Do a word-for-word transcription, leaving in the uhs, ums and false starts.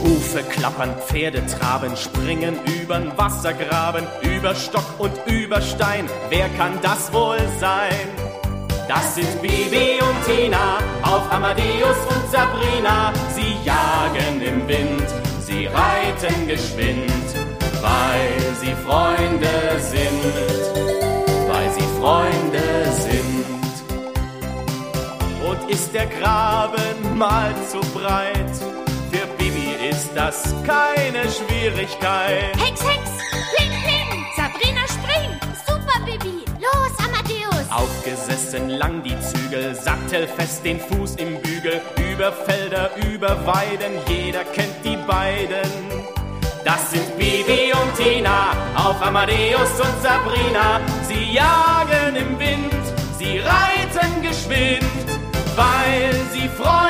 Hufe klappern, Pferde traben, springen übern Wassergraben, über Stock und über Stein. Wer kann das wohl sein? Das sind Bibi und Tina, auf Amadeus und Sabrina. Sie jagen im Wind, sie reiten geschwind, weil sie Freunde sind, weil sie Freunde sind. Und ist der Graben mal zu breit, für Bibi ist das keine Schwierigkeit. Hex, Hex, pling, pling, Sabrina spring, super Bibi, los Amadeus. Aufgesessen lang die Zügel, sattelfest den Fuß im Bügel, über Felder, über Weiden, jeder kennt die beiden. Das sind Bibi und Tina, auf Amadeus und Sabrina. Sie jagen im Wind, sie reiten geschwind, weil sie freuen